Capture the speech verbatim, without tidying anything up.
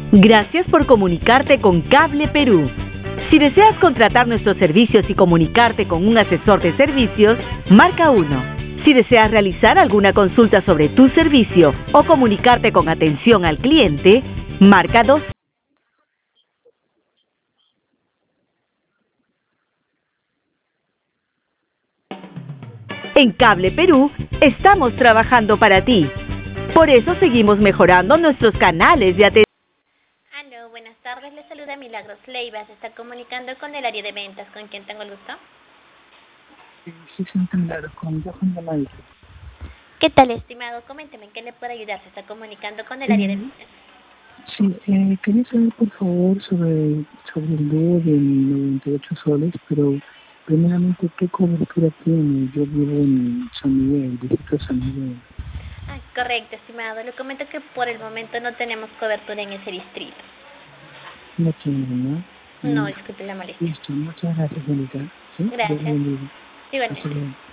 Gracias por comunicarte con Cable Perú. Si deseas contratar nuestros servicios y comunicarte con un asesor de servicios, marca uno. Si deseas realizar alguna consulta sobre tu servicio o comunicarte con atención al cliente, marca dos. En Cable Perú estamos trabajando para ti. Por eso seguimos mejorando nuestros canales de atención. Aló, buenas tardes, le saluda Milagros Leiva, se está comunicando con el área de ventas, ¿con quién tengo el gusto? Sí, sí, claro, con Johan Damaico. ¿Qué tal, estimado? Coménteme en qué le puedo ayudar, se está comunicando con el área de ventas. Sí, eh, quería saber por favor sobre, sobre el dúo de noventa y ocho soles, pero primeramente, ¿qué cobertura tiene? Yo vivo en San Miguel, distrito de San Miguel. Ah, correcto, estimado, le comento que por el momento no tenemos cobertura en ese distrito. No tiene, ¿no? No, Mm, disculpe la molestia. Listo, muchas gracias, Anita. ¿Sí? Dios Gracias. bendiga. Hasta Igualmente. luego.